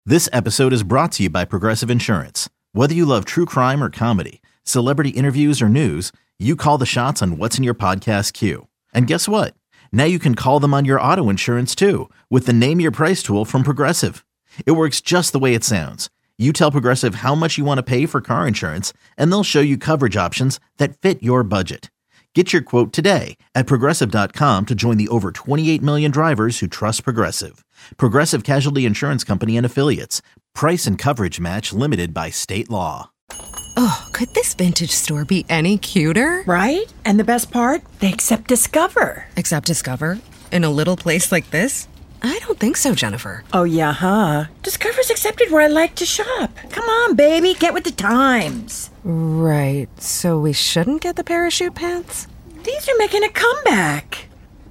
This episode is brought to you by Progressive Insurance. Whether you love true crime or comedy, celebrity interviews or news, you call the shots on what's in your podcast queue. And guess what? Now you can call them on your auto insurance too with the Name Your Price tool from Progressive. It works just the way it sounds. You tell Progressive how much you want to pay for car insurance, and they'll show you coverage options that fit your budget. Get your quote today at Progressive.com to join the over 28 million drivers who trust Progressive. Progressive Casualty Insurance Company and Affiliates. Price and coverage match limited by state law. Oh, could this vintage store be any cuter? Right? And the best part? They accept Discover. Accept Discover? In a little place like this? I don't think so, Jennifer. Oh, yeah, huh? Discover's accepted where I like to shop. Come on, baby, get with the times. Right, so we shouldn't get the parachute pants? These are making a comeback.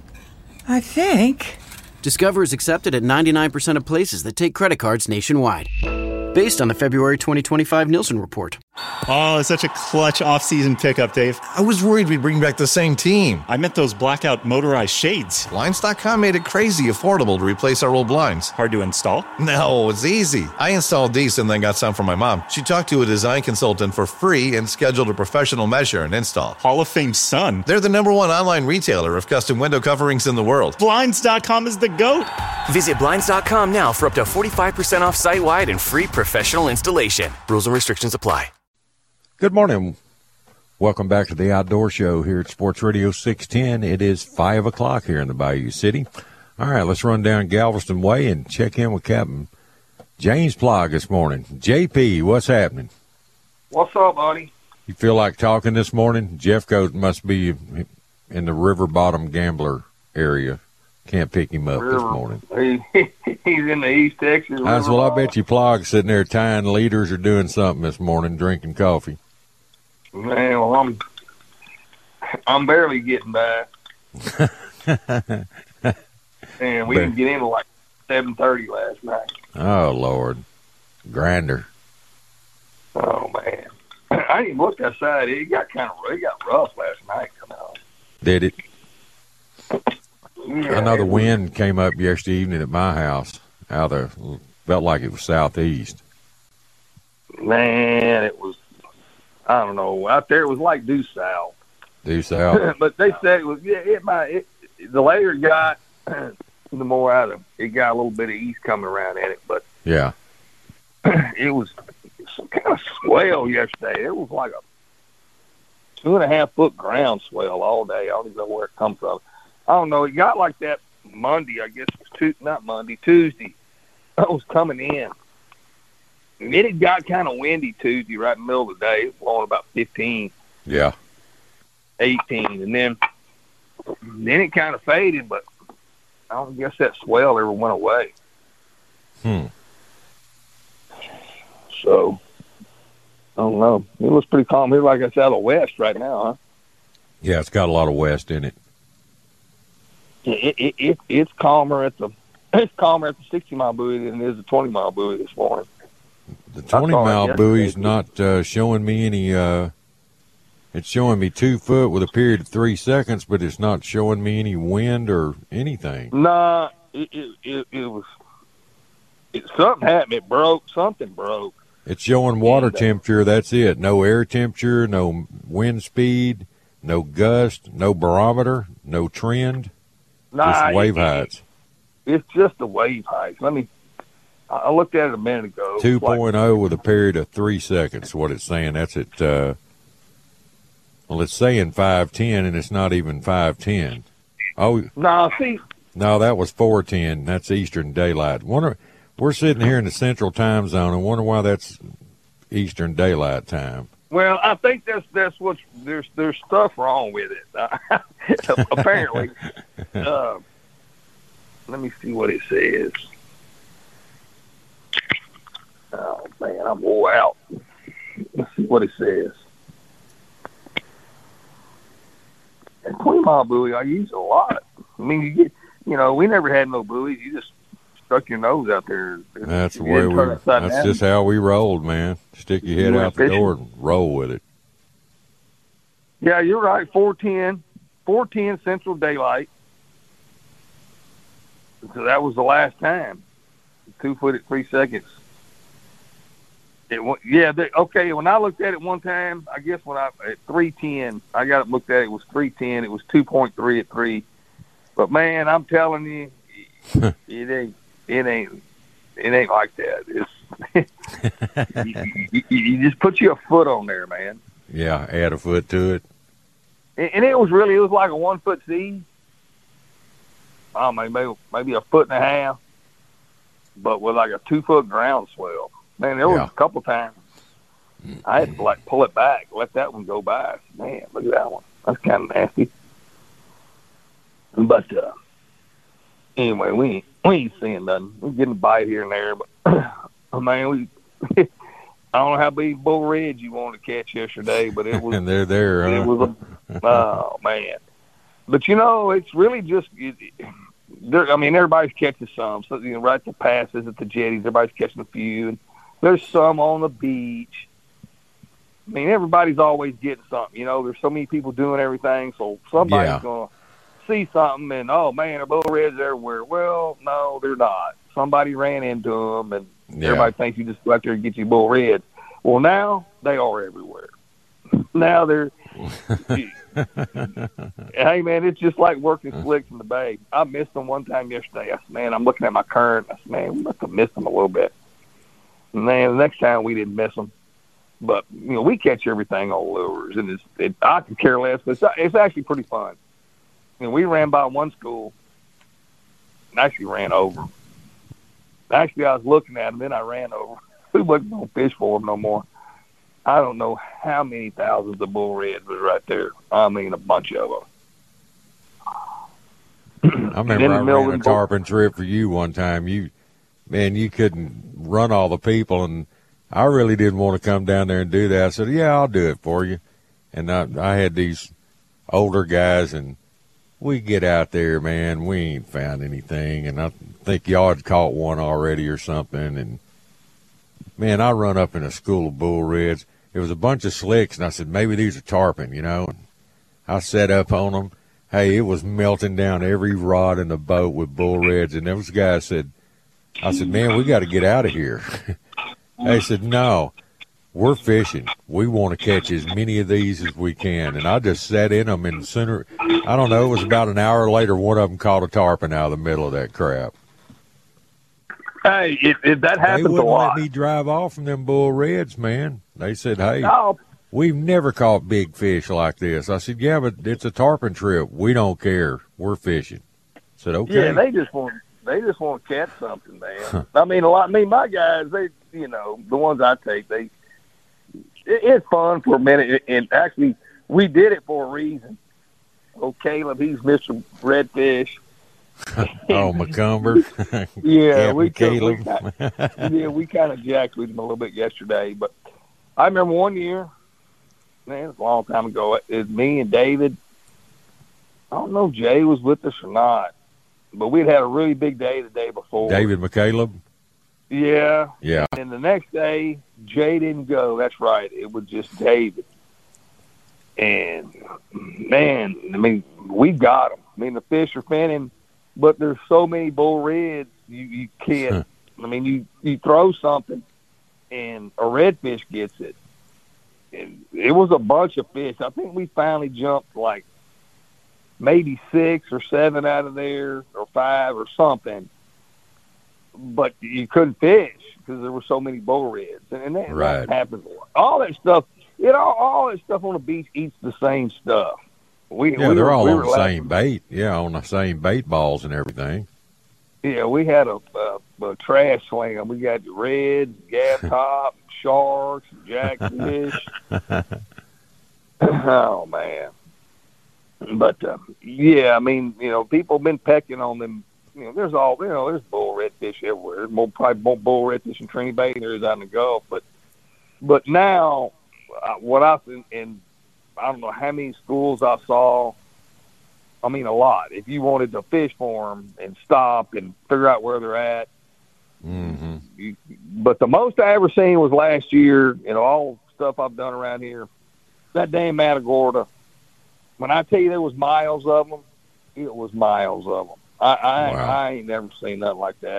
I think. Discover is accepted at 99% of places that take credit cards nationwide. Based on the February 2025 Nielsen report. Oh, such a clutch off-season pickup, Dave. I was worried we'd bring back the same team. I meant those blackout motorized shades. Blinds.com made it crazy affordable to replace our old blinds. Hard to install? No, it's easy. I installed these and then got some for my mom. She talked to a design consultant for free and scheduled a professional measure and install. Hall of Fame son. They're the #1 online retailer of custom window coverings in the world. Blinds.com is the GOAT. Visit Blinds.com now for up to 45% off site-wide and free professional installation. Rules and restrictions apply. Good morning. Welcome back to the Outdoor Show here at Sports Radio 610. It is 5 o'clock here in the Bayou City. All right, let's run down Galveston Way and check in with Captain James Plog this morning. JP, what's happening? What's up, buddy? You feel like talking this morning? Jeffco must be in the River Bottom Gambler area. Can't pick him up this morning. He's in the East Texas. Well, I bet you Plog's sitting there tying leaders or doing something this morning, drinking coffee. Man, well, I'm barely getting by. And we didn't get in till like 7:30 last night. Oh, Lord. Grinder. Oh, man. I didn't look outside. It got rough last night coming on. Did it? Yeah, I know the wind came up yesterday evening at my house. Felt like it was southeast. Man, it was, I don't know, out there it was like due south. Due south. But they said it was, the later it got, the more out of it got a little bit of east coming around in it. But yeah, it was some kind of swell yesterday. It was like a 2.5 foot ground swell all day. I don't even know where it come from. I don't know. It got like that Monday, I guess it was Tuesday. It was coming in. And then it got kind of windy Tuesday right in the middle of the day. It was blowing about 15. Yeah. 18. And then it kind of faded, but I don't guess that swell ever went away. So, I don't know. It looks pretty calm here, like it's out of the west right now, huh? Yeah, it's got a lot of west in it. It's calmer at the 60-mile buoy than it is the 20-mile buoy this morning. The 20-mile buoy's not showing me any. It's showing me 2 foot with a period of 3 seconds, but it's not showing me any wind or anything. Nah, it was. Something happened. It broke. Something broke. It's showing water temperature. That's it. No air temperature. No wind speed. No gust. No barometer. No trend. Just wave heights. It's just the wave heights. I looked at it a minute ago. 2.0 with a period of 3 seconds, what it's saying. That's at, it's saying 5:10, and it's not even 5:10. Oh. No, that was 4:10. That's Eastern Daylight. We're sitting here in the Central Time Zone, and wonder why that's Eastern Daylight Time. Well, I think that's what there's stuff wrong with it. Apparently. Let me see what it says. Oh man, I'm wore out. Let's see what it says. And 20-mile buoy, I use a lot. I mean, we never had no buoys. You just stuck your nose out there. That's the way that's just how we rolled, man. Stick your head out the door and roll with it. Yeah, you're right. 4:10 Central Daylight. So that was the last time. 2 foot at 3 seconds. Okay, when I looked at it one time, I guess at 310, I got it looked at, it was 310. It was 2.3 at 3. But, man, I'm telling you, it ain't like that. It's you just put your foot on there, man. Yeah, add a foot to it. And it was like a 1 foot seed. Oh, maybe a foot and a half, but with like a 2 foot ground swell. Man, there was a couple times I had to pull it back, let that one go by. Man, look at that one. That's kind of nasty. But anyway, we ain't seeing nothing. We're getting a bite here and there, but man, I don't know how big bull reds you wanted to catch yesterday, but it was. And they're there. Huh? It was oh man! But it's really just. Everybody's catching some. So right at the passes at the jetties, everybody's catching a few, and there's some on the beach. I mean, everybody's always getting something. There's so many people doing everything, so somebody's gonna see something, and oh man, there are bull reds everywhere. Well, no, they're not. Somebody ran into them, and everybody thinks you just go out there and get your bull reds. Well, now they are everywhere. Now they're. Hey man, it's just like working slicks in the bay. I missed them one time yesterday. I said, man, I'm looking at my current. I said, man, we must have missed them a little bit. And then the next time we didn't miss them. But we catch everything on lures, and I could care less. But it's actually pretty fun. We ran by one school, and actually ran over. Actually, I was looking at them, then I ran over. We wasn't gonna fish for them no more. I don't know how many thousands of bull reds was right there. I mean, a bunch of them. I remember I ran a tarpon trip for you one time. You couldn't run all the people, and I really didn't want to come down there and do that. I said, yeah, I'll do it for you. And I had these older guys, and we get out there, man, we ain't found anything. And I think y'all had caught one already or something. And, man, I run up in a school of bull reds. It was a bunch of slicks, and I said, maybe these are tarpon, And I set up on them. Hey, it was melting down every rod in the boat with bull reds. And those guys said, man, we got to get out of here. They said, no, we're fishing. We want to catch as many of these as we can. And I just sat in them, and sooner, I don't know, it was about an hour later, one of them caught a tarpon out of the middle of that crap. Hey, if that happens a lot. They wouldn't let me drive off from them bull reds, man. They said, hey, we've never caught big fish like this. I said, yeah, but it's a tarpon trip. We don't care. We're fishing. I said, okay. Yeah, they just want to catch something, man. My guys, they, the ones I take, it's fun for a minute. And actually, we did it for a reason. Oh, Caleb, he's Mr. Redfish. Oh, McCumber. Yeah, we kind of jacked with him a little bit yesterday. But I remember one year, man, it was a long time ago. It was me and David. I don't know if Jay was with us or not, but we'd had a really big day the day before. David McCaleb? Yeah. Yeah. And the next day, Jay didn't go. That's right. It was just David. And, man, we got them. The fish are finning. But there's so many bull reds, you can't. You throw something, and a redfish gets it. And it was a bunch of fish. I think we finally jumped like maybe 6 or 7 out of there, or 5 or something. But you couldn't fish because there were so many bull reds, and that happens a lot. All that stuff, all that stuff on the beach eats the same stuff. They're all on the same bait. Yeah, on the same bait balls and everything. Yeah, we had a trash slam. We got reds, gas top, sharks, jackfish. Oh man! But people have been pecking on them. There's bull redfish everywhere. There's probably more bull redfish in Trinity Bay than there is out in the Gulf. But now, what I've seen I don't know how many schools I saw. A lot. If you wanted to fish for them and stop and figure out where they're at. Mm-hmm. But the most I ever seen was last year, all stuff I've done around here. That damn Matagorda. When I tell you there was miles of them, it was miles of them. I ain't never seen nothing like that.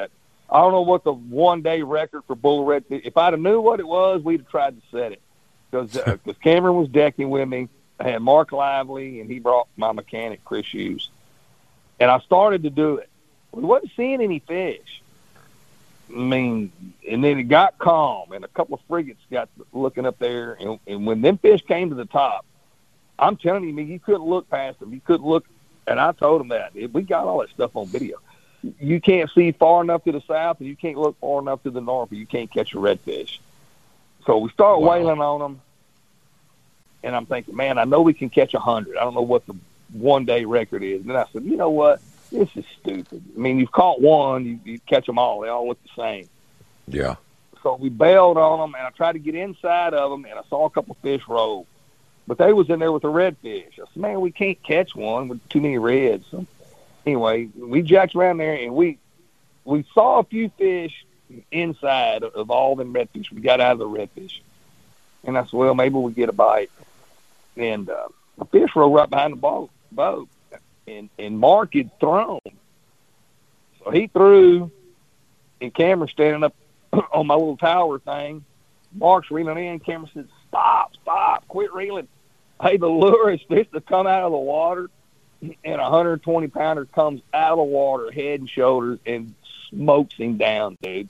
I don't know what the one-day record for bull redfish. If I'd have knew what it was, we'd have tried to set it. Because Cameron was decking with me. I had Mark Lively, and he brought my mechanic, Chris Hughes. And I started to do it. We wasn't seeing any fish. I mean, and then it got calm, and a couple of frigates got looking up there. And when them fish came to the top, I'm telling you, you couldn't look past them. You couldn't look. And I told them that. We got all that stuff on video. You can't see far enough to the south, and you can't look far enough to the north, or you can't catch a redfish. So we start whaling on them, and I'm thinking, man, I know we can catch 100. I don't know what the one-day record is. And then I said, you know what? This is stupid. I mean, you've caught one, you catch them all. They all look the same. Yeah. So we bailed on them, and I tried to get inside of them, and I saw a couple fish roll. But they was in there with a redfish. I said, man, we can't catch one with too many reds. So anyway, we jacked around there, and we saw a few fish inside of all them redfish. We got out of the redfish. And I said, well, maybe we'll get a bite. And a fish rolled right behind the boat. And Mark had thrown. So he threw, and Cameron's standing up on my little tower thing. Mark's reeling in. Cameron said, stop, quit reeling. Hey, the lure is fish to come out of the water, and a 120-pounder comes out of the water, head and shoulders, and smokes him down, dude.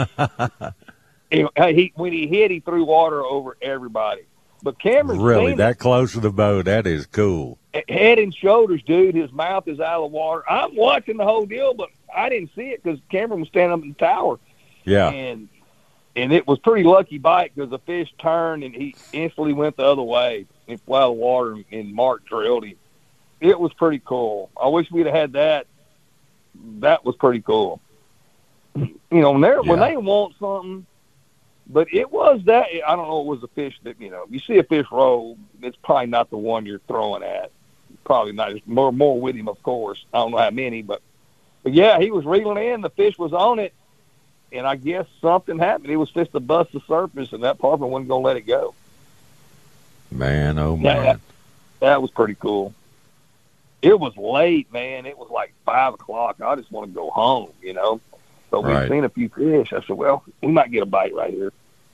When he hit, he threw water over everybody. But Cameron's really that close to the boat. That is cool. Head and shoulders, dude. His mouth is out of the water. I'm watching the whole deal, but I didn't see it because Cameron was standing up in the tower. Yeah. And it was pretty lucky bite because the fish turned and he instantly went the other way and flew out of the water, and Mark drilled him. It was pretty cool. I wish we'd have had that. That was pretty cool. You know, when they want something, but it was that, I don't know, it was a fish that, you know, you see a fish roll, it's probably not the one you're throwing at. Probably not. There's more with him, of course. I don't know how many, but yeah, he was reeling in. The fish was on it, and I guess something happened. He was just to bust the surface, and that partner wasn't going to let it go. Man, oh, man. That was pretty cool. It was late, man. It was like 5 o'clock. I just want to go home, you know. So we've seen a few fish. I said, well, we might get a bite right here.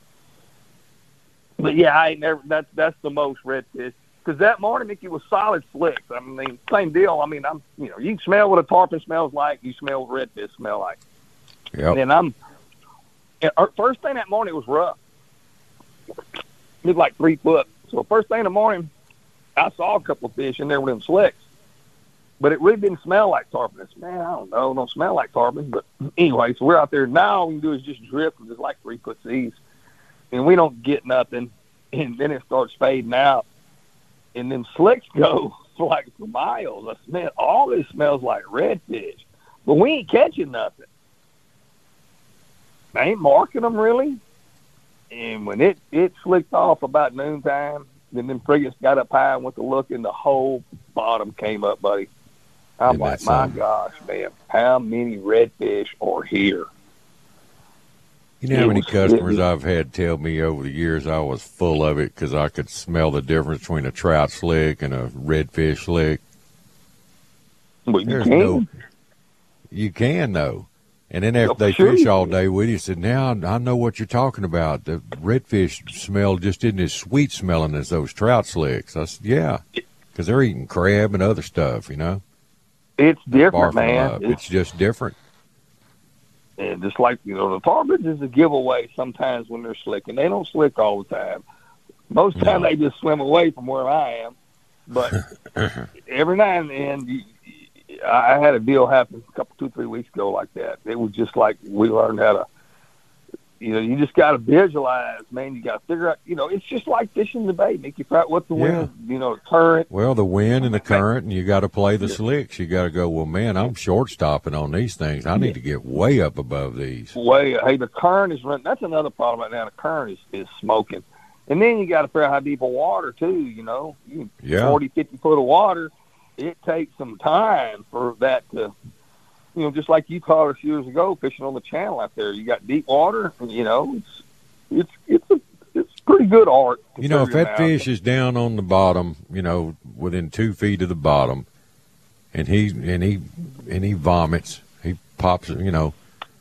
But, yeah, I ain't never – that's the most redfish. Because that morning, Mickey, was solid slicks. I mean, same deal. I mean, you can smell what a tarpon smells like. You smell what redfish smell like. Yep. And first thing that morning, it was rough. It was like 3 foot. So first thing in the morning, I saw a couple of fish in there with them slicks. But it really didn't smell like tarpon. I said, man, I don't know. It don't smell like tarpon. But anyway, so we're out there. Now all we can do is just drift with just like 3 foot seas. And we don't get nothing. And then it starts fading out. And then slicks go for miles. I said, man, all this smells like redfish. But we ain't catching nothing. I ain't marking them really. And when it slicked off about noontime, then them frigates got up high and went to look, and the whole bottom came up, buddy. I'm like, my gosh, man, how many redfish are here? You know how many customers I've had tell me over the years I was full of it because I could smell the difference between a trout slick and a redfish slick? Well, you can. You can, though. And then after they fish all day with you, said, now I know what you're talking about. The redfish smell just isn't as sweet smelling as those trout slicks. I said, yeah, because they're eating crab and other stuff, you know. It's different, man. It's just different. And just like, you know, the tarpons is a giveaway sometimes when they're slicking. They don't slick all the time. Most of the time they just swim away from where I am. But every now and then, I had a deal happen 2-3 weeks ago like that. It was just like we learned how to, you know, you just got to visualize, man. You got to figure out, you know, it's just like fishing the bait. Make you figure out what the wind, you know, current. Well, the wind and the current, and you got to play the slicks. You got to go, well, man, I'm short-stopping on these things. I need to get way up above these. Hey, the current is running. That's another problem right now. The current is smoking. And then you got to figure out how deep of water, too, you know. 40, 50 foot of water. It takes some time for that to, you know, just like you taught us years ago fishing on the channel out there. You got deep water, and, you know, it's pretty good art. You know, if that fish is down on the bottom, you know, within 2 feet of the bottom, and he vomits, he pops, you know,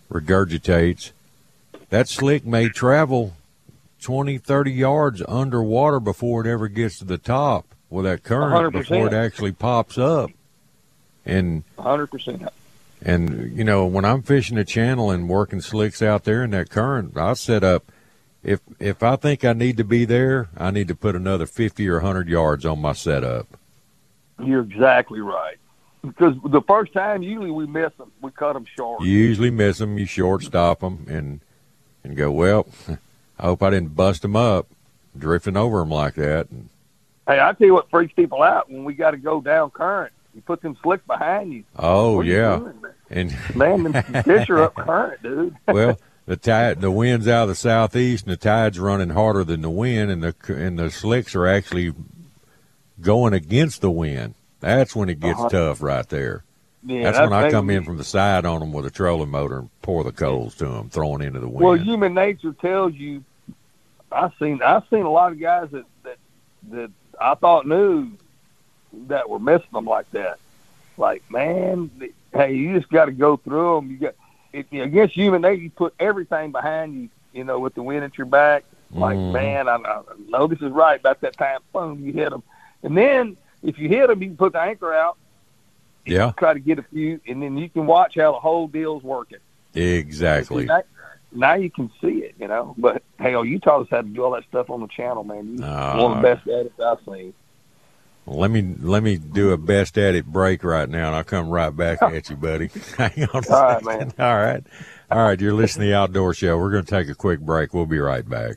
regurgitates, that slick may travel 20, 30 yards underwater before it ever gets to the top with that current 100%. before it actually pops up. And 100%. And, you know, when I'm fishing a channel and working slicks out there in that current, I'll set up, if I think I need to be there, I need to put another 50 or 100 yards on my setup. You're exactly right. Because the first time, usually we miss them. We cut them short. You usually miss them, you shortstop them, and go, well, I hope I didn't bust them up, drifting over them like that. And, hey, I tell you what freaks people out when we got to go down current. You put them slick behind you. Oh, what are yeah. you doing, And man, them fish are up current, dude. Well, the wind's out of the southeast, and the tide's running harder than the wind, and the slicks are actually going against the wind. That's when it gets tough right there. Yeah, that's when I come in from the side on them with a trolling motor and pour the coals to them, throwing into the wind. Well, human nature tells you. I've seen a lot of guys that I thought knew that were missing them like that. Like, man, hey, you just got to go through them. You got against human nature. You put everything behind you. You know, with the wind at your back. Like, man, I know this is right. About that time, boom, you hit them, and then if you hit them, you can put the anchor out. Yeah. Try to get a few, and then you can watch how the whole deal's working. Exactly. Now you can see it, you know. But, hell, you taught us how to do all that stuff on the channel, man. You're one of the best at it I've seen. Well, let me do a best at it break right now, and I'll come right back at you, buddy. Hang on a second. All right, man. All right. You're listening to The Outdoor Show. We're going to take a quick break. We'll be right back.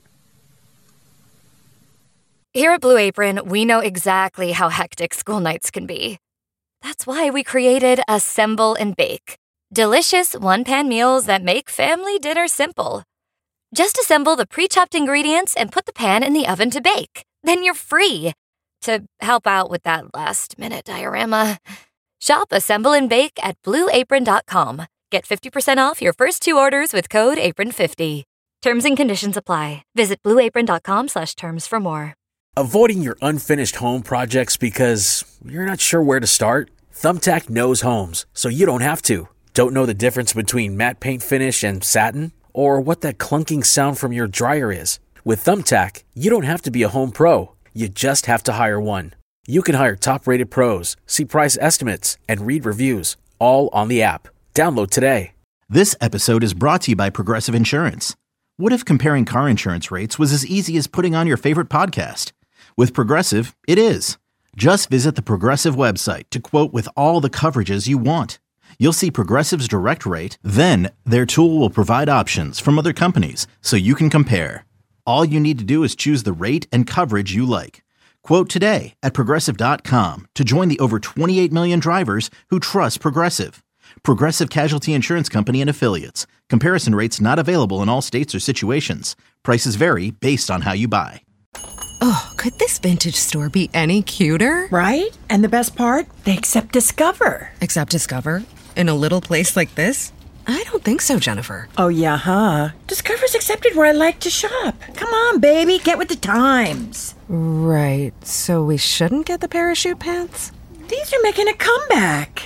Here at Blue Apron, we know exactly how hectic school nights can be. That's why we created Assemble and Bake. Delicious one-pan meals that make family dinner simple. Just assemble the pre-chopped ingredients and put the pan in the oven to bake. Then you're free to help out with that last-minute diorama. Shop Assemble and Bake at BlueApron.com. Get 50% off your first 2 orders with code APRON50. Terms and conditions apply. Visit BlueApron.com/terms for more. Avoiding your unfinished home projects because you're not sure where to start? Thumbtack knows homes, so you don't have to. Don't know the difference between matte paint finish and satin? Or what that clunking sound from your dryer is? With Thumbtack, you don't have to be a home pro. You just have to hire one. You can hire top-rated pros, see price estimates, and read reviews, all on the app. Download today. This episode is brought to you by Progressive Insurance. What if comparing car insurance rates was as easy as putting on your favorite podcast? With Progressive, it is. Just visit the Progressive website to quote with all the coverages you want. You'll see Progressive's direct rate, then their tool will provide options from other companies so you can compare. All you need to do is choose the rate and coverage you like. Quote today at Progressive.com to join the over 28 million drivers who trust Progressive. Progressive Casualty Insurance Company and Affiliates. Comparison rates not available in all states or situations. Prices vary based on how you buy. Oh, could this vintage store be any cuter? Right? And the best part? They accept Discover. Accept Discover? In a little place like this? I don't think so, Jennifer. Oh, yeah, huh? Discover's accepted where I like to shop. Come on, baby, get with the times. Right, so we shouldn't get the parachute pants? These are making a comeback.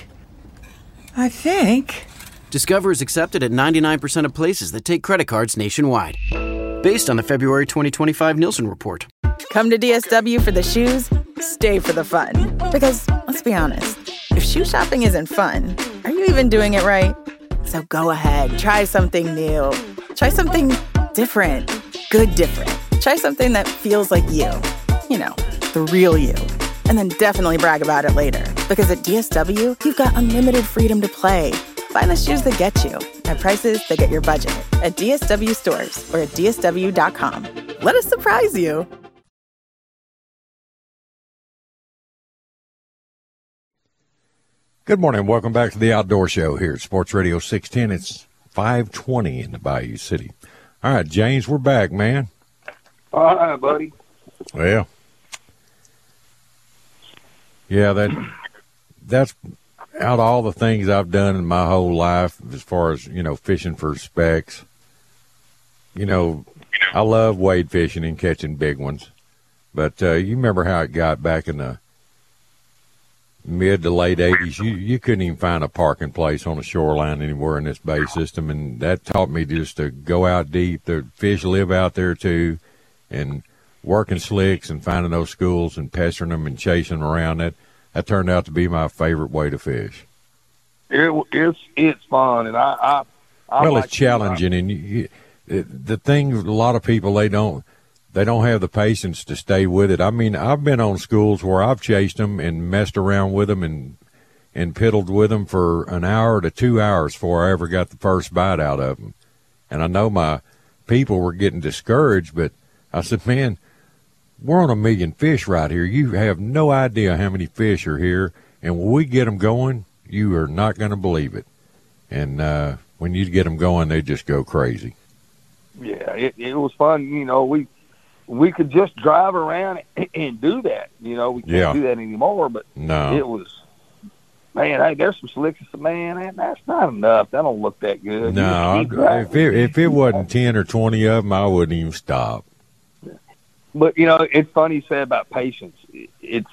I think. Discover is accepted at 99% of places that take credit cards nationwide. Based on the February 2025 Nielsen report. Come to DSW for the shoes, stay for the fun. Because, let's be honest, if shoe shopping isn't fun, are you even doing it right? So go ahead, try something new. Try something different. Good different. Try something that feels like you. You know, the real you. And then definitely brag about it later. Because at DSW, you've got unlimited freedom to play. Find the shoes that get you at prices that get your budget at DSW stores or at DSW.com. Let us surprise you. Good morning. Welcome back to the Outdoor Show here at Sports Radio 610. It's 5:20 in the Bayou City. All right, James, we're back, man. All right, buddy. Well, yeah, that's out of all the things I've done in my whole life as far as, you know, fishing for specks. You know, I love wade fishing and catching big ones. But you remember how it got back in the mid to late 80s, you couldn't even find a parking place on the shoreline anywhere in this bay system, and that taught me just to go out deep. The fish live out there too, and working slicks and finding those schools and pestering them and chasing them around. That turned out to be my favorite way to fish. It's fun, and I well, like it's challenging, and the thing a lot of people they don't have the patience to stay with it. I mean, I've been on schools where I've chased them and messed around with them and piddled with them for an hour to 2 hours before I ever got the first bite out of them. And I know my people were getting discouraged, but I said, man, we're on 1 million fish right here. You have no idea how many fish are here, and when we get them going, you are not going to believe it. And when you get them going, they just go crazy. Yeah, it was fun. You know, we could just drive around and do that. You know, we can't do that anymore. But no, it was, man. Hey, there's some slicks. Man, that's not enough. That don't look that good. No, if it wasn't 10 or 20 of them, I wouldn't even stop. But you know, it's funny you say about patience. It's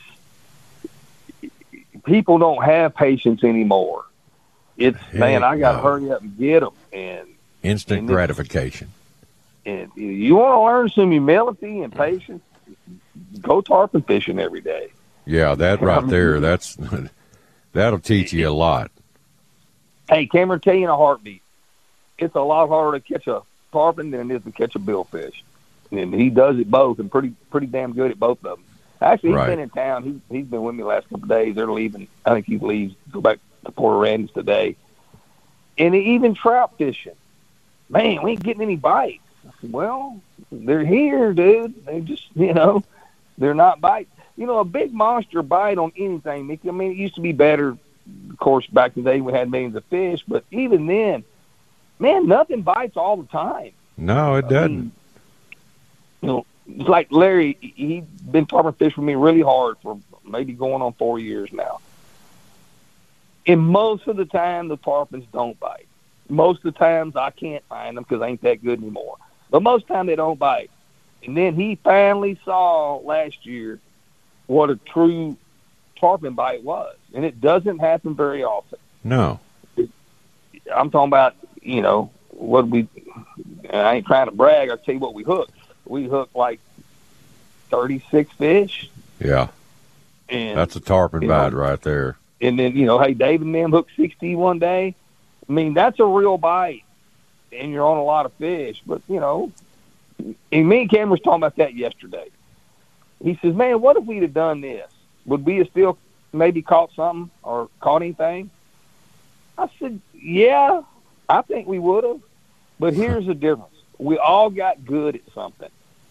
people don't have patience anymore. It's man, I got to hurry up and get them and instant gratification. And you want to learn some humility and patience, go tarpon fishing every day. Yeah, that right there, that'll teach you a lot. Hey, Cameron, tell you in a heartbeat, it's a lot harder to catch a tarpon than it is to catch a billfish. And he does it both, and pretty damn good at both of them. Actually, he's been in town. He's been with me the last couple of days. They're leaving. I think he leaves, go back to Port Aransas today. And even trout fishing. Man, we ain't getting any bites. Well, they're here, dude. They just, they're not biting. You know, a big monster bite on anything, Mickey. I mean, it used to be better, of course, back in the day we had millions of fish. But even then, man, nothing bites all the time. No, it doesn't. I mean, it's like Larry, he's been tarpon fishing with me really hard for maybe going on 4 years now. And most of the time, the tarpons don't bite. Most of the times, I can't find them because I ain't that good anymore. But most of the time, they don't bite. And then he finally saw last year what a true tarpon bite was. And it doesn't happen very often. No. I'm talking about, what I ain't trying to brag. I'll tell you what we hooked. We hooked like 36 fish. Yeah. And that's a tarpon bite right there. And then, hey, Dave and them hooked 60 one day. I mean, that's a real bite. And you're on a lot of fish. But, and me and Cam was talking about that yesterday. He says, man, what if we'd have done this? Would we have still maybe caught something or caught anything? I said, yeah, I think we would have. But here's the difference. We all got good at something.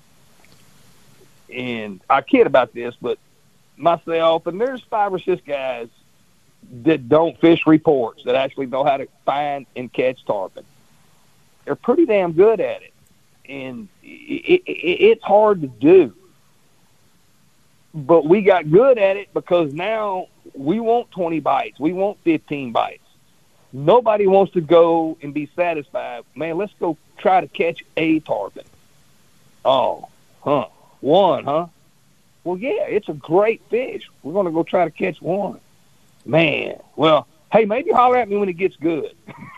And I kid about this, but myself, and there's 5 or 6 guys that don't fish reports, that actually know how to find and catch tarpon. They're pretty damn good at it. And it's hard to do. But we got good at it because now we want 20 bites. We want 15 bites. Nobody wants to go and be satisfied. Man, let's go try to catch a tarpon. Oh, one, huh? Well, yeah, it's a great fish. We're going to go try to catch one. Man, well, hey, maybe holler at me when it gets good.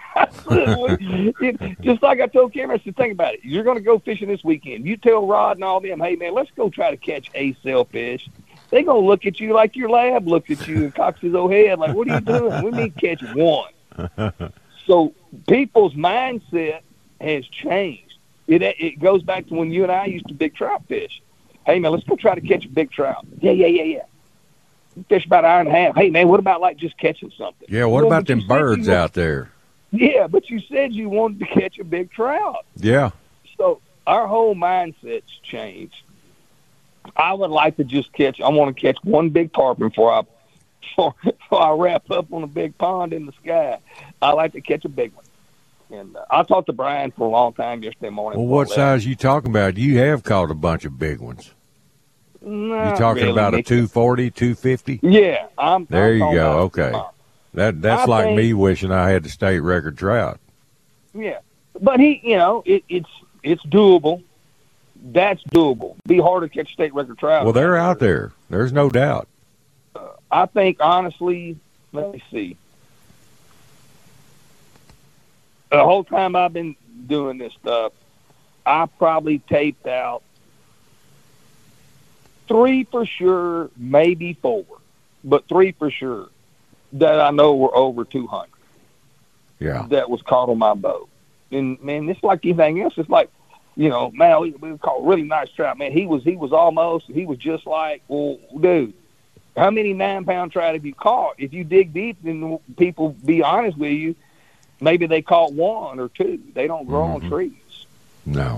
Just like I told Cameron, I said, think about it. You're going to go fishing this weekend. You tell Rod and all them, hey, man, let's go try to catch a sailfish. They're going to look at you like your lab looks at you and cocks his old head like, what are you doing? We need to catch one. So people's mindset has changed. It goes back to when you and I used to big trout fish. Hey, man, let's go try to catch a big trout. Yeah. Fish about an hour and a half. Hey, man, what about like just catching something? Yeah, what about them birds out there? Yeah, but you said you wanted to catch a big trout. Yeah. So our whole mindset's changed. I would like to just I want to catch one big tarpon before I wrap up on a big pond in the sky. I like to catch a big one. And I talked to Brian for a long time yesterday morning. Well, what size are you talking about? You have caught a bunch of big ones. You talking really, about a 240, 250? Yeah. There you go. Okay. That's like me wishing I had the state record trout. Yeah. But it's doable. That's doable. Be hard to catch state record trout. Well, they're out there. There's no doubt. I think, honestly, let me see. The whole time I've been doing this stuff, I probably taped out 3 for sure, maybe 4, but 3 for sure that I know were over 200. Yeah. That was caught on my boat. And, man, it's like anything else. It's like, you know, man, we caught a really nice trout. Man, he was just like, well, dude, how many 9-pound trout have you caught? If you dig deep, then people be honest with you, maybe they caught 1 or 2. They don't grow on trees. No.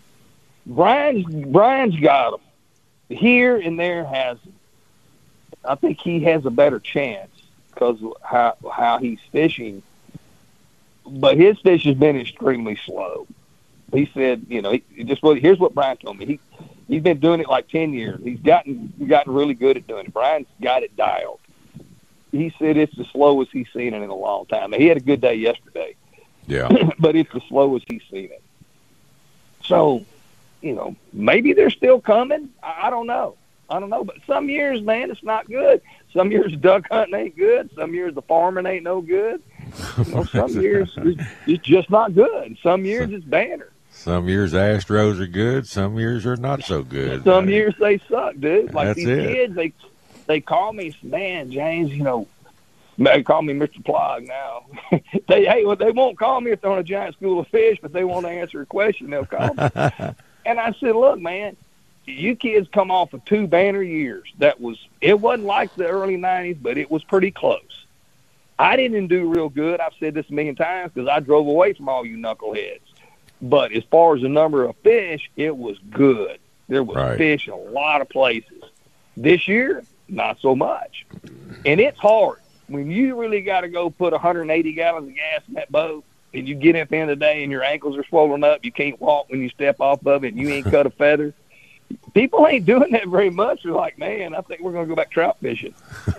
Brian's got them. Here and there has them. I think he has a better chance because of how he's fishing. But his fish has been extremely slow. He said, you know, here's what Brian told me. He's been doing it like 10 years. He's gotten really good at doing it. Brian's got it dialed. He said it's the slowest he's seen it in a long time. He had a good day yesterday. Yeah. But it's the slowest he's seen it. So, you know, maybe they're still coming. I don't know. But some years, man, it's not good. Some years duck hunting ain't good. Some years the farming ain't no good. You know, some years it's just not good. Some years it's banner. Some years Astros are good. Some years are not so good. Some years they suck, dude. Like That's these it. kids, they call me, man, James, you know, they call me Mr. Plog now. They won't call me if they're on a giant school of fish, but they want to answer a question, they'll call me. And I said, look, man, you kids come off of 2 banner years. It wasn't like the early 90s, but it was pretty close. I didn't do real good. I've said this a million times because I drove away from all you knuckleheads. But as far as the number of fish, it was good. There was fish in a lot of places. This year, not so much. And it's hard. When you really got to go put 180 gallons of gas in that boat, and you get at the end of the day and your ankles are swollen up, you can't walk when you step off of it, and you ain't cut a feather. People ain't doing that very much. They're like, man, I think we're going to go back trout fishing.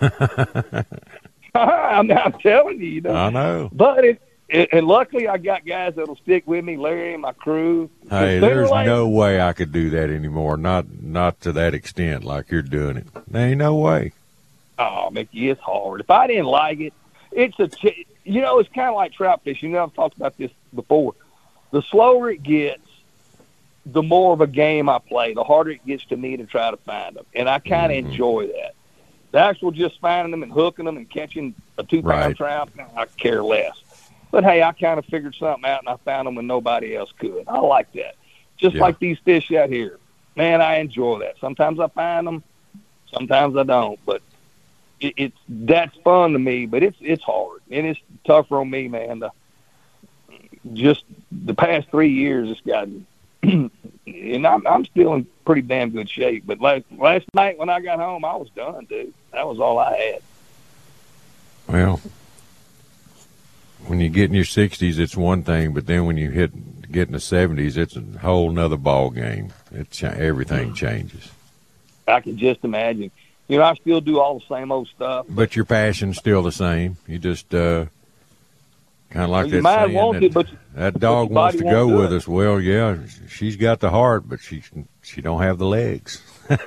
I'm telling you, you know. I know. But and luckily I got guys that'll stick with me, Larry and my crew. Hey, there's no way I could do that anymore. Not to that extent like you're doing it. There ain't no way. Oh, Mickey, it's hard. If I didn't like it, it's it's kind of like trout fishing. You know, I've talked about this before. The slower it gets, the more of a game I play, the harder it gets to me to try to find them. And I kind of enjoy that. The actual just finding them and hooking them and catching a 2-pound trout, I care less. But, hey, I kind of figured something out, and I found them when nobody else could. I like that. Just like these fish out here. Man, I enjoy that. Sometimes I find them. Sometimes I don't. But that's fun to me, but it's hard. And it's tougher on me, man. Just the past 3 years, it's gotten and I'm still in pretty damn good shape. But last night when I got home, I was done, dude. That was all I had. Well, when you get in your 60s, it's one thing, but then when you get in the 70s, it's a whole nother ball game. Everything changes. I can just imagine. You know, I still do all the same old stuff. But your passion's still the same. You just kind of like that might saying want that, it, that dog wants to go with us. Well, yeah, she's got the heart, but she don't have the legs.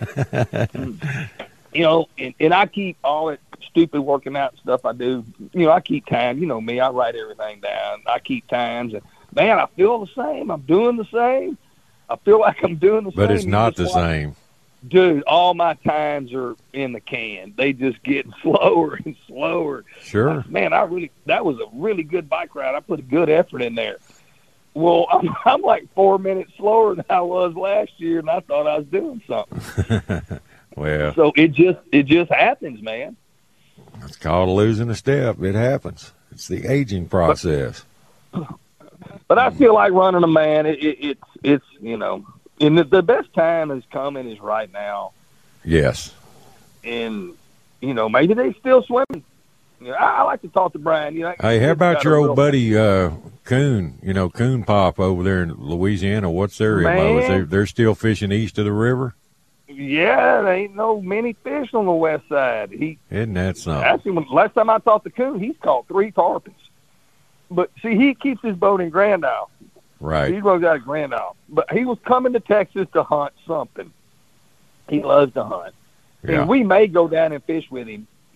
You know, and I keep all that stupid working out stuff I do. You know, I keep time. You know me, I write everything down. I keep times. And, man, I feel the same. I'm doing the same. I feel like I'm doing the same. But it's not the same. Dude, all my times are in the can. They just get slower and slower. Sure. Man, that was a really good bike ride. I put a good effort in there. Well, I'm like 4 minutes slower than I was last year, and I thought I was doing something. Well. So it just happens, man. It's called losing a step. It happens. It's the aging process. But I feel like running a man. It's you know. And the best time is coming is right now. Yes. And, you know, maybe they still swimming. You know, I like to talk to Brian. You know, hey, how about your old buddy Coon? You know, Coon Pop over there in Louisiana. What's their MO? They're still fishing east of the river? Yeah, there ain't no many fish on the west side. Isn't that something? Actually, last time I talked to Coon, he's caught 3 tarpons. But, see, he keeps his boat in Grand Isle. Right. He goes out of Grand Isle. But he was coming to Texas to hunt something. He loves to hunt. Yeah. And we may go down and fish with him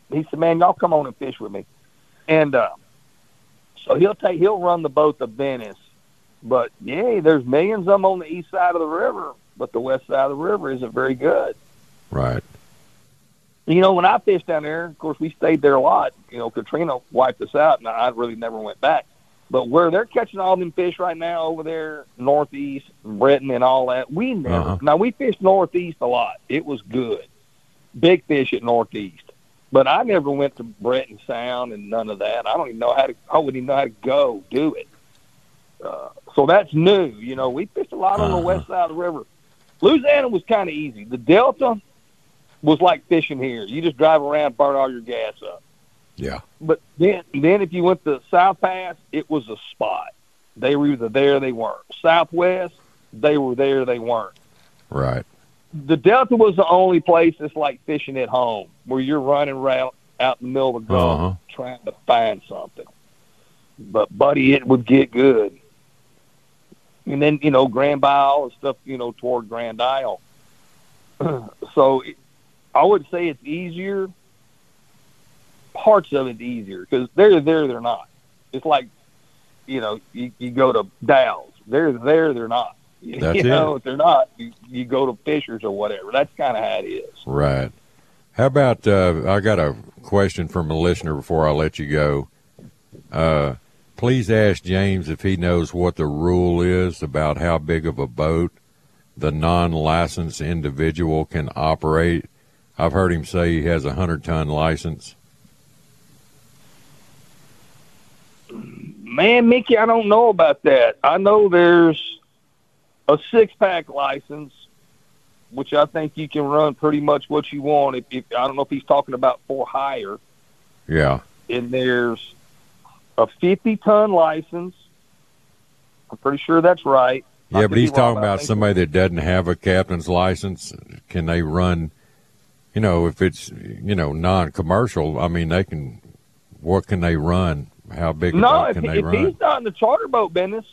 he said, man, y'all come on and fish with me. And so he'll run the boat to Venice. But, yeah, there's millions of them on the east side of the river, but the west side of the river isn't very good. Right. You know, when I fished down there, of course, we stayed there a lot. You know, Katrina wiped us out, and I really never went back. But where they're catching all them fish right now over there, northeast, Breton and all that, we never. Now, we fished northeast a lot. It was good. Big fish at northeast. But I never went to Breton Sound and none of that. I wouldn't even know how to go do it. So that's new. You know, we fished a lot on the west side of the river. Louisiana was kind of easy. The Delta was like fishing here. You just drive around, burn all your gas up. Yeah. But then if you went to South Pass, it was a spot. They were either there or they weren't. Southwest, they were there or they weren't. Right. The Delta was the only place that's like fishing at home, where you're running around out in the middle of the Gulf trying to find something. But, buddy, it would get good. And then, you know, Grand Isle and stuff, you know, toward Grand Isle. So I would say it's easier. Parts of it's easier because they're there, they're not. It's like, you know, you go to Dow's. They're there, they're not. That's you know, if they're not, you go to Fishers or whatever. That's kind of how it is. Right. How about, I got a question from a listener before I let you go. Please ask James if he knows what the rule is about how big of a boat the non-licensed individual can operate. I've heard him say he has a 100-ton license. Man, Mickey, I don't know about that. I know there's a 6-pack license, which I think you can run pretty much what you want. If I don't know if he's talking about for hire. Yeah. And there's a 50-ton license. I'm pretty sure that's right. Yeah, but he's talking about somebody that doesn't have a captain's license. Can they run, you know, if it's, you know, non-commercial, I mean, what can they run? How big a boat can they run? If he's not in the charter boat business,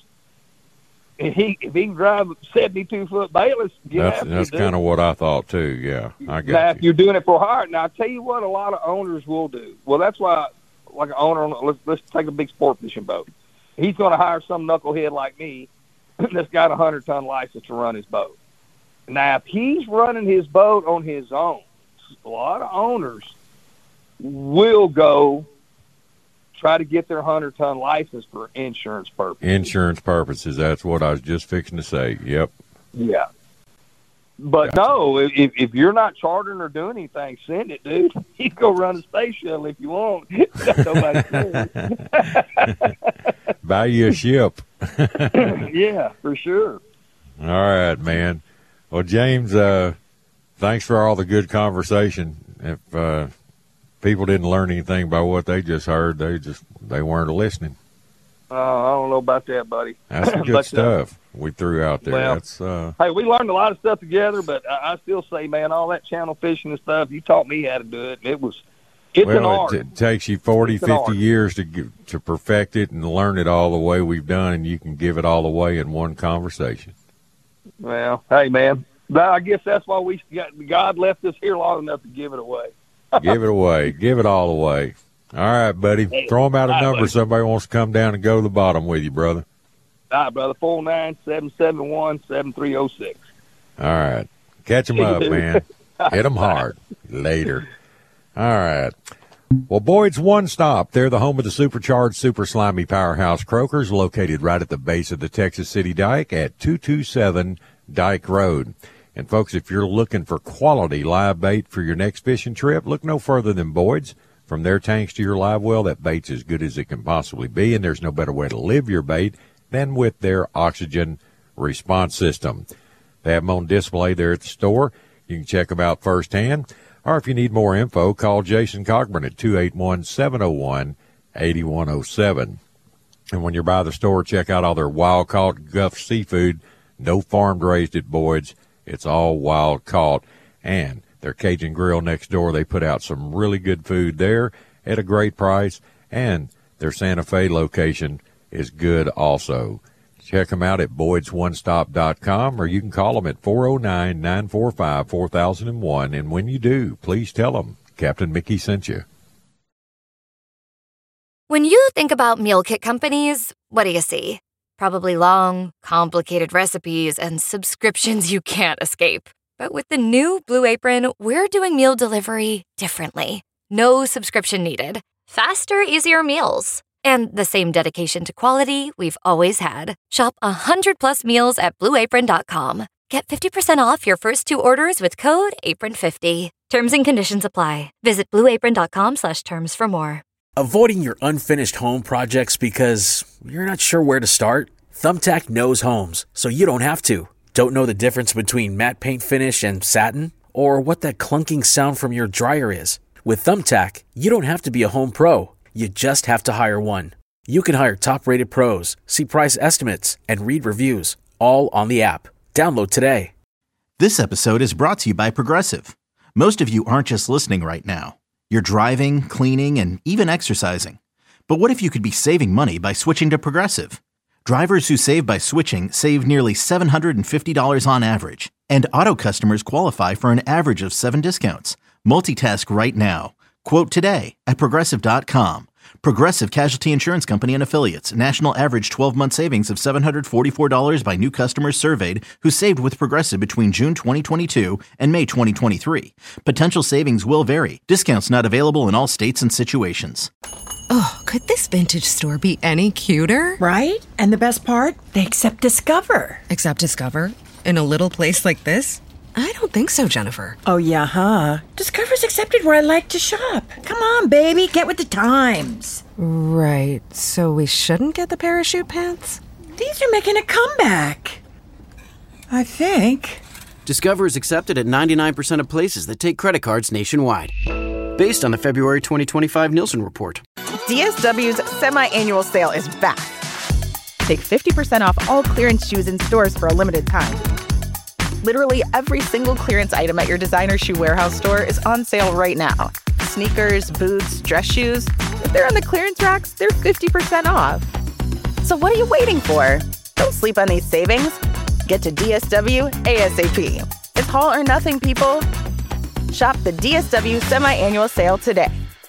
if he can drive 72-foot bayless, that's kind of what I thought too. Yeah, I got now, if you're doing it for hire, now I tell you what, a lot of owners will do. Well, that's why, like an owner, let's take a big sport fishing boat. He's going to hire some knucklehead like me that's got a 100-ton license to run his boat. Now, if he's running his boat on his own, a lot of owners will go try to get their 100-ton license for insurance purposes. Insurance purposes. That's what I was just fixing to say. Yep. Yeah. But no, if you're not chartering or doing anything, send it, dude. You can go run a space shuttle if you want. Nobody cares. Buy you a ship. Yeah, for sure. All right, man. Well, James, thanks for all the good conversation. If people didn't learn anything by what they just heard, they weren't listening. I don't know about that, buddy. That's some good stuff we threw out there. Well, hey, we learned a lot of stuff together, but I still say, man, all that channel fishing and stuff, you taught me how to do it. It's an art. It takes you 40, 50 years to perfect it and learn it all the way we've done, and you can give it all away in one conversation. Well, hey, man, I guess that's why God left us here long enough to give it away. Give it away. Give it all away. All right, buddy. Hey, throw them out a number. Buddy. Somebody wants to come down and go to the bottom with you, brother. All right, brother. 49771-7306. All right. Catch them up, man. Hit them hard. Later. All right. Well, Boyd's One Stop. They're the home of the supercharged, super slimy powerhouse croakers, located right at the base of the Texas City Dike at 227 Dike Road. And, folks, if you're looking for quality live bait for your next fishing trip, look no further than Boyd's. From their tanks to your live well, that bait's as good as it can possibly be, and there's no better way to live your bait than with their oxygen response system. They have them on display there at the store. You can check them out firsthand. Or if you need more info, call Jason Cockburn at 281-701-8107. And when you're by the store, check out all their wild-caught Gulf seafood. No farmed raised at Boyd's. It's all wild caught. And their Cajun Grill next door, they put out some really good food there at a great price. And their Santa Fe location is good also. Check them out at boydsonestop.com, or you can call them at 409-945-4001. And when you do, please tell them Captain Mickey sent you. When you think about meal kit companies, what do you see? Probably long, complicated recipes and subscriptions you can't escape. But with the new Blue Apron, we're doing meal delivery differently. No subscription needed. Faster, easier meals. And the same dedication to quality we've always had. Shop 100+ meals at blueapron.com. Get 50% off your first 2 orders with code APRON50. Terms and conditions apply. Visit blueapron.com/terms for more. Avoiding your unfinished home projects because you're not sure where to start? Thumbtack knows homes, so you don't have to. Don't know the difference between matte paint finish and satin? Or what that clunking sound from your dryer is? With Thumbtack, you don't have to be a home pro. You just have to hire one. You can hire top-rated pros, see price estimates, and read reviews, all on the app. Download today. This episode is brought to you by Progressive. Most of you aren't just listening right now. You're driving, cleaning, and even exercising. But what if you could be saving money by switching to Progressive? Drivers who save by switching save nearly $750 on average. And auto customers qualify for an average of 7 discounts. Multitask right now. Quote today at Progressive.com. Progressive Casualty Insurance Company and Affiliates. National average 12-month savings of $744 by new customers surveyed who saved with Progressive between June 2022 and May 2023. Potential savings will vary. Discounts not available in all states and situations. Oh, could this vintage store be any cuter? Right? And the best part? They accept Discover. Accept Discover? In a little place like this? I don't think so, Jennifer. Oh, yeah, huh? Discover's accepted where I like to shop. Come on, baby, get with the times. Right, so we shouldn't get the parachute pants? These are making a comeback. I think. Discover is accepted at 99% of places that take credit cards nationwide. Based on the February 2025 Nielsen report. DSW's semi-annual sale is back. Take 50% off all clearance shoes in stores for a limited time. Literally every single clearance item at your designer shoe warehouse store is on sale right now. Sneakers, boots, dress shoes. If they're on the clearance racks, they're 50% off. So what are you waiting for? Don't sleep on these savings. Get to DSW ASAP. It's all or nothing, people. Shop the DSW semi-annual sale today.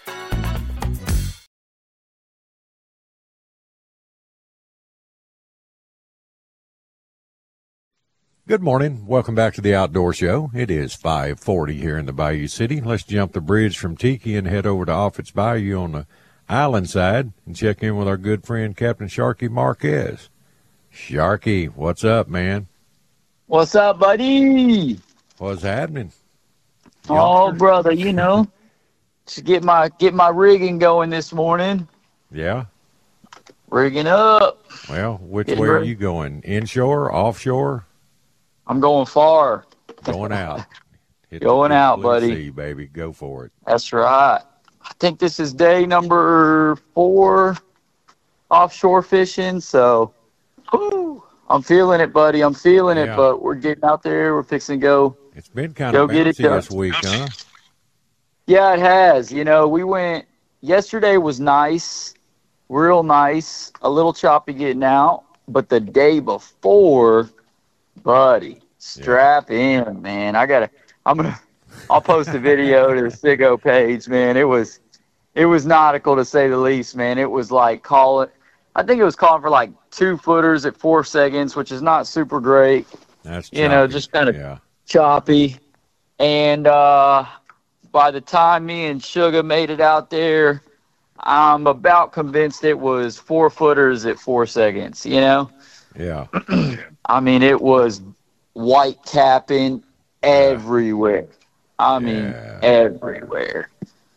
Good morning. Welcome back to the Outdoor Show. It is 5:40 here in the Bayou City. Let's jump the bridge from Tiki and head over to Offutt's Bayou on the island side and check in with our good friend Captain Sharky Marquez. Sharky, what's up, man? What's up, buddy? What's happening? Oh, brother, you know, just get my rigging going this morning. Yeah? Rigging up. Well, which way are you going? Inshore, offshore? I'm going far. Going out. Going out, buddy. Sea, baby. Go for it. That's right. I think this is day number 4 offshore fishing, so I'm feeling it, buddy. I'm feeling it, but we're getting out there. We're fixing to go. It's been kind of bouncy this week, huh? Yeah, it has. You know, we went – yesterday was nice, real nice, a little choppy getting out, but the day before – buddy, strap in, man. I'll post a video to the Sigo page, man. It was nautical to say the least, man. It was like I think it was calling for like 2 footers at 4 seconds, which is not super great. That's choppy. You know, just kind of choppy. And by the time me and Sugar made it out there, I'm about convinced it was 4 footers at 4 seconds, you know? Yeah. I mean, it was white capping everywhere. I mean, everywhere.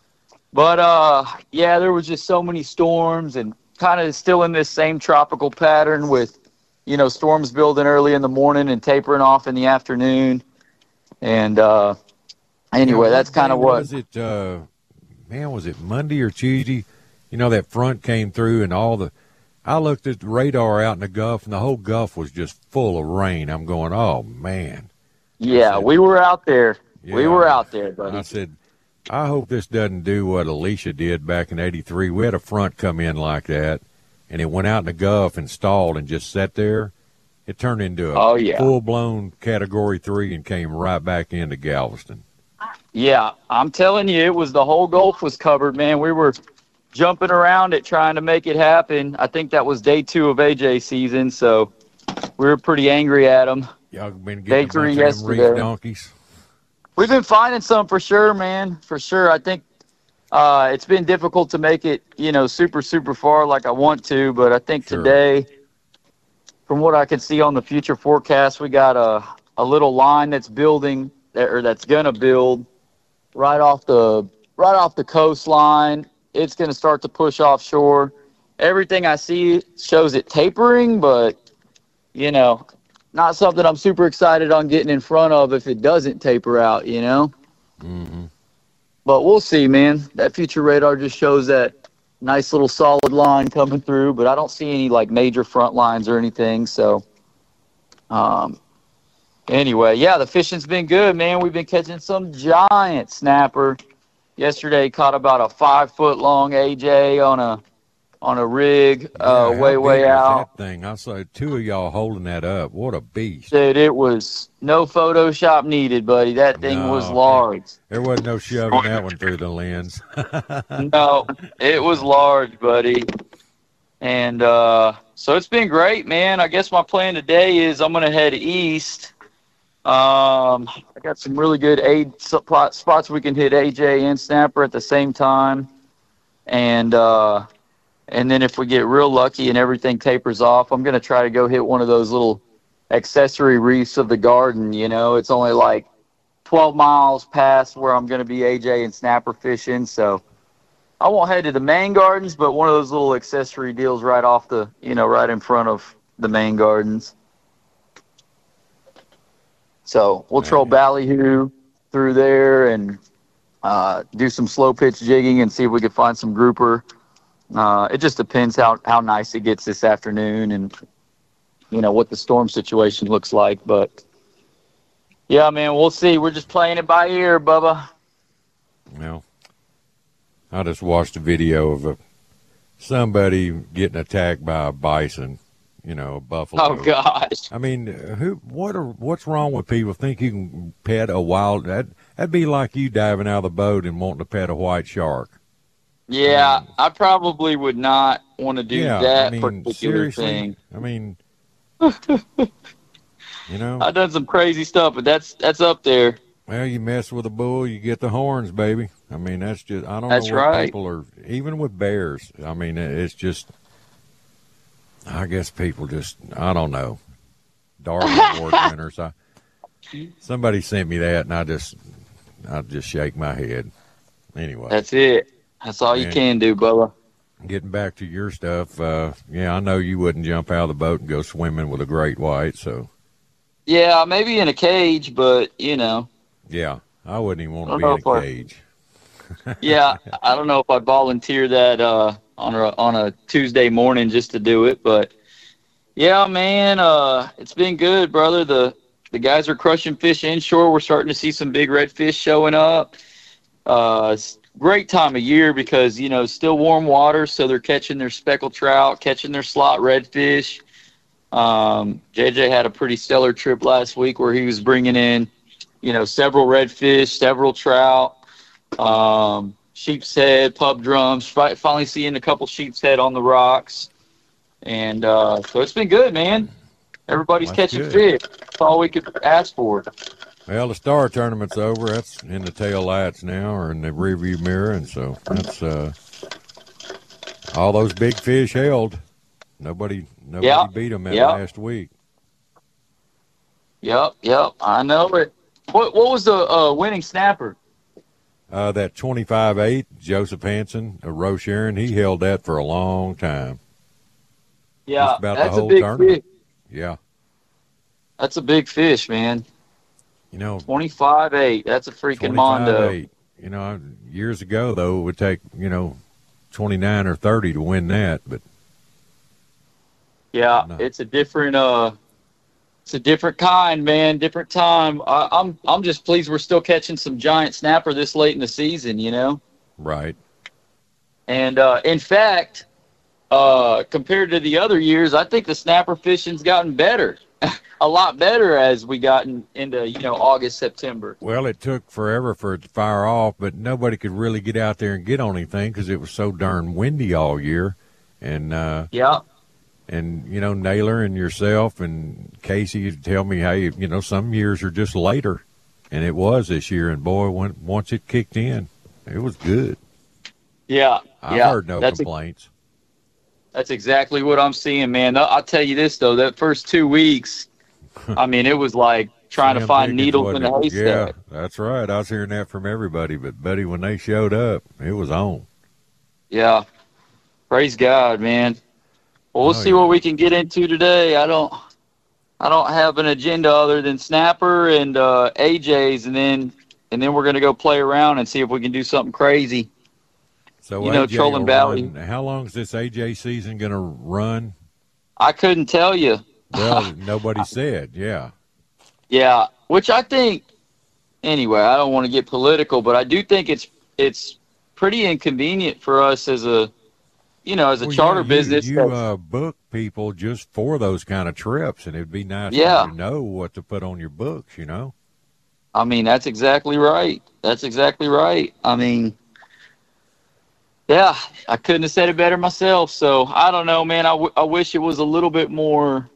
But, there was just so many storms and kind of still in this same tropical pattern with, you know, storms building early in the morning and tapering off in the afternoon. And anyway, that's kind of what. Was it, was it Monday or Tuesday? You know, that front came through and I looked at the radar out in the Gulf, and the whole Gulf was just full of rain. I'm going, oh, man. Yeah, we were out there. Yeah, we were out there, buddy. I said, I hope this doesn't do what Alicia did back in '83. We had a front come in like that, and it went out in the Gulf and stalled and just sat there. It turned into a full-blown Category 3 and came right back into Galveston. Yeah, I'm telling you, it was the whole Gulf was covered, man. We were jumping around it, trying to make it happen. I think that was day 2 of AJ season, so we were pretty angry at him. Y'all been Day getting 3 a bunch of them reef yesterday. donkeys. We've been finding some for sure, man, for sure. I think it's been difficult to make it, super, super far like I want to, but I think today, from what I can see on the future forecast, we got a little line that's building, or that's gonna build right off the coastline. It's gonna start to push offshore. Everything I see shows it tapering, but not something I'm super excited on getting in front of if it doesn't taper out. Mm-hmm. But we'll see, man. That future radar just shows that nice little solid line coming through, but I don't see any major front lines or anything. So, anyway, yeah, the fishing's been good, man. We've been catching some giant snapper. Yesterday, caught about a 5-foot long AJ on a rig, way out. That thing, I saw 2 of y'all holding that up. What a beast! Dude, it was no Photoshop needed, buddy. That thing was large. There wasn't no shoving that one through the lens. No, it was large, buddy. And so it's been great, man. I guess my plan today is I'm going to head east. I got some really good spots we can hit AJ and snapper at the same time. And then if we get real lucky and everything tapers off, I'm going to try to go hit one of those little accessory reefs of the garden. It's only 12 miles past where I'm going to be AJ and snapper fishing. So I won't head to the main gardens, but one of those little accessory deals right off the, right in front of the main gardens. So we'll troll ballyhoo through there and do some slow pitch jigging and see if we can find some grouper. It just depends how nice it gets this afternoon and, what the storm situation looks like. But, yeah, man, we'll see. We're just playing it by ear, Bubba. Well, I just watched a video of somebody getting attacked by a bison, a buffalo. Oh, gosh. I mean, what's wrong with people think you can pet a wild – that'd be like you diving out of the boat and wanting to pet a white shark. Yeah, I probably would not want to do that particular thing. I mean, I've done some crazy stuff, but that's up there. Well, you mess with a bull, you get the horns, baby. I mean, that's just, I don't know what right. people are, even with bears. I mean, it's just, I guess people just, I don't know. Darwin Award winners. Somebody sent me that, and I just shake my head. Anyway. That's it. That's all you can do, Bubba. Getting back to your stuff, I know you wouldn't jump out of the boat and go swimming with a great white, so. Yeah, maybe in a cage, but, Yeah, I wouldn't even want to be in a cage. Yeah, I don't know if I'd volunteer that on a Tuesday morning just to do it, but, yeah, man, it's been good, brother. The guys are crushing fish inshore. We're starting to see some big redfish showing up. It's great time of year because, still warm water, so they're catching their speckled trout, catching their slot redfish. JJ had a pretty stellar trip last week where he was bringing in, several redfish, several trout, sheep's head, pub drums, finally seeing a couple sheep's head on the rocks. And so it's been good, man. Everybody's catching fish. That's all we could ask for. Well, the Star Tournament's over. That's in the tail lights now, or in the rearview mirror, and so that's all those big fish held. Nobody beat them last week. Yep, I know it. What was the winning snapper? That 25-8, Joseph Hansen of Roche Aaron, he held that for a long time. Yeah, just about that's the whole a big tournament. fish. Yeah. That's a big fish, man. 25-8. That's a freaking mondo. 25-8. Years ago, though, it would take, 29 or 30 to win that, but. Yeah, it's a different kind, man. Different time. I'm just pleased we're still catching some giant snapper this late in the season. Right. And in fact, compared to the other years, I think the snapper fishing's gotten better. a lot better as we got into August, September. Well, it took forever for it to fire off, but nobody could really get out there and get on anything because it was so darn windy all year. And yeah. And, Naylor and yourself and Casey used to tell me how, some years are just later. And it was this year. And, boy, once it kicked in, it was good. Yeah. I've heard no complaints. That's exactly what I'm seeing, man. I'll tell you this, though. That first 2 weeks, I mean, it was like trying to find needles in a haystack. Yeah, that's right. I was hearing that from everybody. But, buddy, when they showed up, it was on. Yeah. Praise God, man. Well, we'll see what we can get into today. I don't have an agenda other than Snapper and AJ's, and then we're going to go play around and see if we can do something crazy. So AJ Trolling Valley. How long is this AJ season going to run? I couldn't tell you. Well, nobody said. Yeah. Yeah, which I think. Anyway, I don't want to get political, but I do think it's pretty inconvenient for us as a charter business. You book people just for those kind of trips, and it'd be nice to know what to put on your books, I mean, that's exactly right. I mean, yeah, I couldn't have said it better myself. So I don't know, man. I wish it was a little bit more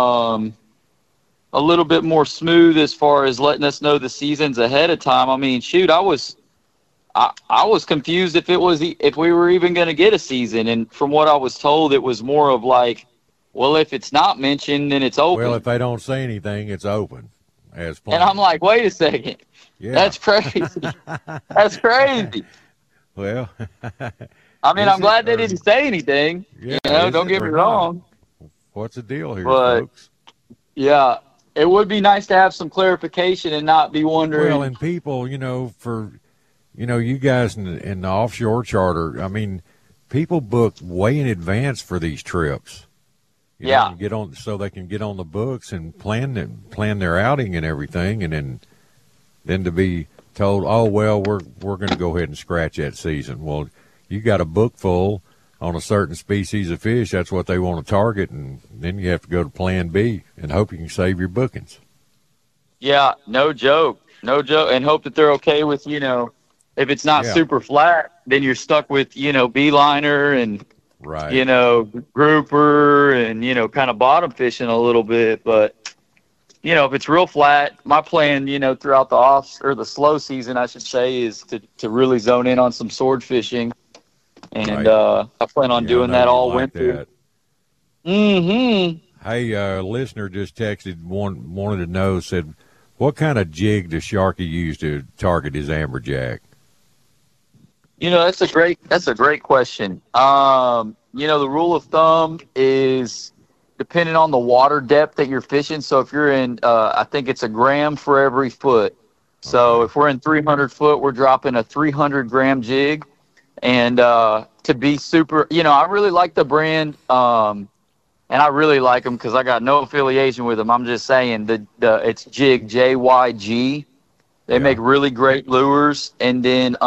smooth as far as letting us know the seasons ahead of time. I mean, shoot, I was confused if we were even going to get a season. And from what I was told, it was more of like, well, if it's not mentioned, then it's open. Well, if they don't say anything, it's open as planned. And I'm like, wait a second. Yeah. That's crazy. That's crazy. Well, I mean, I'm glad they didn't say anything. Yeah, don't get me wrong. What's the deal here, folks? Yeah, it would be nice to have some clarification and not be wondering. Well, and people, you guys in the offshore charter, I mean, people book way in advance for these trips. Get on so they can get on the books and plan their outing and everything, and then to be told, oh well, we're going to go ahead and scratch that season. Well, you got a book full on a certain species of fish. That's what they want to target, and then you have to go to Plan B and hope you can save your bookings. Yeah, no joke, and hope that they're okay with if it's not super flat, then you're stuck with beeliner and grouper and kind of bottom fishing a little bit. But if it's real flat, my plan throughout the slow season, I should say, is to really zone in on some sword fishing, and I plan on doing that all winter. Mm-hmm. Hey, a listener just texted, wanted to know, said, what kind of jig does Sharky use to target his amberjack? That's a great question. The rule of thumb is depending on the water depth that you're fishing. So if you're in, I think it's a gram for every foot. So if we're in 300 foot, we're dropping a 300 gram jig. And to be super, I really like the brand, and I really like them because I got no affiliation with them. I'm just saying it's Jig, JYG. They make really great lures, and then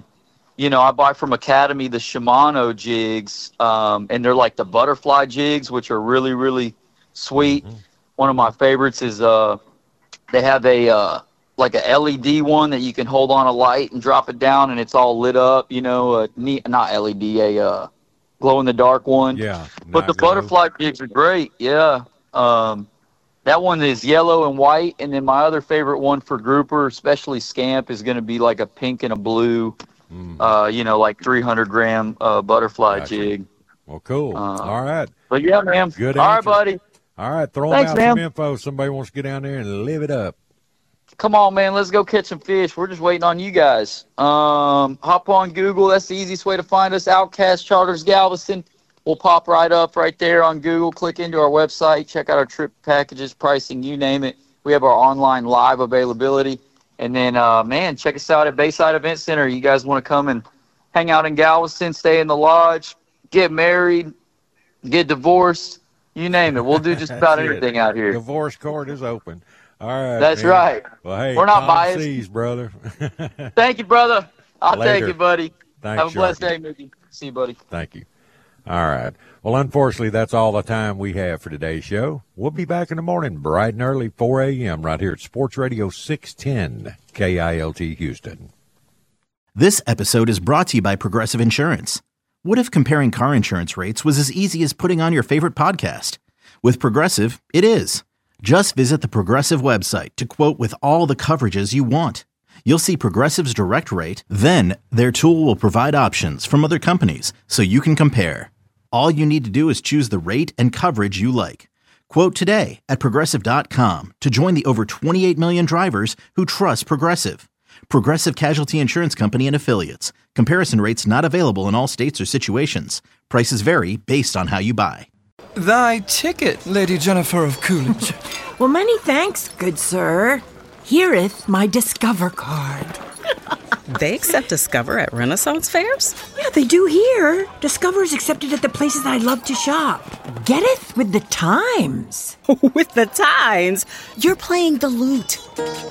I buy from Academy the Shimano jigs, and they're like the butterfly jigs, which are really, really sweet. Mm-hmm. One of my favorites is they have a like a LED one that you can hold on a light and drop it down, and it's all lit up. Not LED, a glow in the dark one. Yeah, but the butterfly jigs are great. Yeah, that one is yellow and white, and then my other favorite one for grouper, especially scamp, is going to be like a pink and a blue. Like 300 gram butterfly jig. Well, cool. All right. But yeah, man. Good all answer. right, buddy. All right, throw them out some info. Somebody wants to get down there and live it up. Come on, man. Let's go catch some fish. We're just waiting on you guys. Hop on Google. That's the easiest way to find us. Outcast Charters Galveston. We'll pop right up right there on Google. Click into our website. Check out our trip packages, pricing, you name it. We have our online live availability. And then, check us out at Bayside Event Center. You guys want to come and hang out in Galveston, stay in the lodge, get married, get divorced, you name it. We'll do just about anything out here. Divorce court is open. All right. That's right. Well, hey, we're not biased. Seas, brother. Thank you, brother. I'll Later. take it, buddy. Thanks, have a blessed day, Mickey. See you, buddy. Thank you. All right. Well, unfortunately, that's all the time we have for today's show. We'll be back in the morning, bright and early, 4 a.m., right here at Sports Radio 610 KILT Houston. This episode is brought to you by Progressive Insurance. What if comparing car insurance rates was as easy as putting on your favorite podcast? With Progressive, it is. Just visit the Progressive website to quote with all the coverages you want. You'll see Progressive's direct rate, then their tool will provide options from other companies so you can compare. All you need to do is choose the rate and coverage you like. Quote today at Progressive.com to join the over 28 million drivers who trust Progressive. Progressive Casualty Insurance Company and Affiliates. Comparison rates not available in all states or situations. Prices vary based on how you buy. Thy ticket, Lady Jennifer of Coolidge. Well, many thanks, good sir. Hereeth my Discover card. They accept Discover at Renaissance fairs? Yeah, they do here. Discover is accepted at the places I love to shop. Getteth with the times. With the times? You're playing the lute.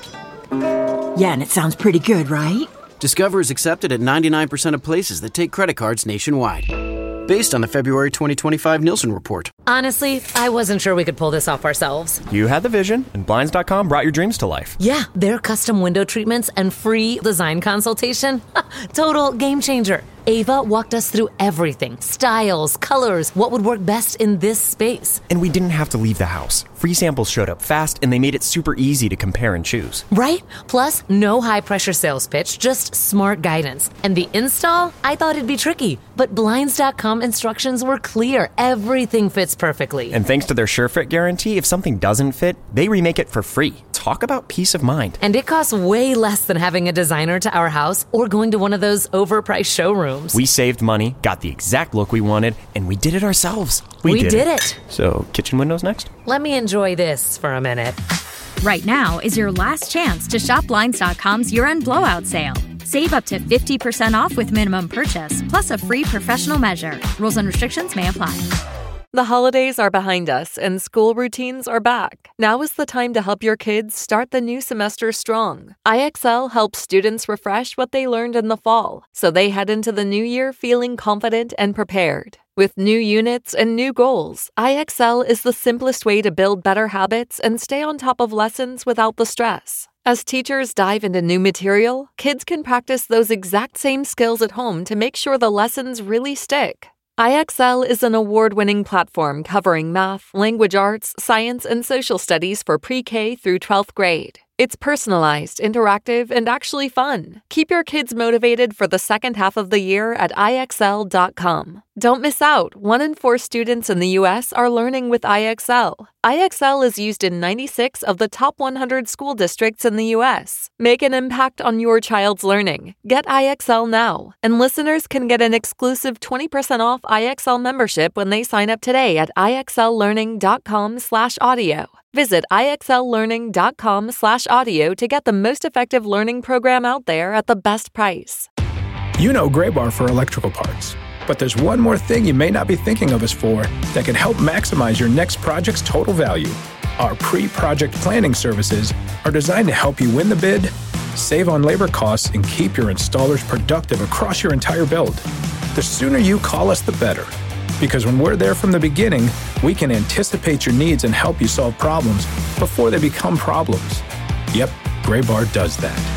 Yeah, and it sounds pretty good, right? Discover is accepted at 99% of places that take credit cards nationwide. Based on the February 2025 Nielsen report. Honestly, I wasn't sure we could pull this off ourselves. You had the vision, and Blinds.com brought your dreams to life. Yeah, their custom window treatments and free design consultation. Total game changer. Ava walked us through everything. Styles, colors, what would work best in this space. And we didn't have to leave the house. Free samples showed up fast, and they made it super easy to compare and choose. Right? Plus, no high-pressure sales pitch, just smart guidance. And the install? I thought it'd be tricky. But Blinds.com instructions were clear. Everything fits perfectly. And thanks to their SureFit guarantee, if something doesn't fit, they remake it for free. Talk about peace of mind. And it costs way less than having a designer to our house or going to one of those overpriced showrooms. We saved money, got the exact look we wanted, and we did it ourselves. We did it. So, kitchen windows next? Let me enjoy this for a minute. Right now is your last chance to shop Blinds.com's year-end blowout sale. Save up to 50% off with minimum purchase, plus a free professional measure. Rules and restrictions may apply. The holidays are behind us and school routines are back. Now is the time to help your kids start the new semester strong. IXL helps students refresh what they learned in the fall, so they head into the new year feeling confident and prepared. With new units and new goals, IXL is the simplest way to build better habits and stay on top of lessons without the stress. As teachers dive into new material, kids can practice those exact same skills at home to make sure the lessons really stick. IXL is an award-winning platform covering math, language arts, science, and social studies for pre-K through 12th grade. It's personalized, interactive, and actually fun. Keep your kids motivated for the second half of the year at IXL.com. Don't miss out. 1 in 4 students in the U.S. are learning with IXL. IXL is used in 96 of the top 100 school districts in the U.S. Make an impact on your child's learning. Get IXL now. And listeners can get an exclusive 20% off IXL membership when they sign up today at IXLlearning.com/audio. Visit IXLlearning.com/audio to get the most effective learning program out there at the best price. You know Graybar for electrical parts, but there's one more thing you may not be thinking of us for that can help maximize your next project's total value. Our pre-project planning services are designed to help you win the bid, save on labor costs, and keep your installers productive across your entire build. The sooner you call us, the better. Because when we're there from the beginning, we can anticipate your needs and help you solve problems before they become problems. Yep, Graybar does that.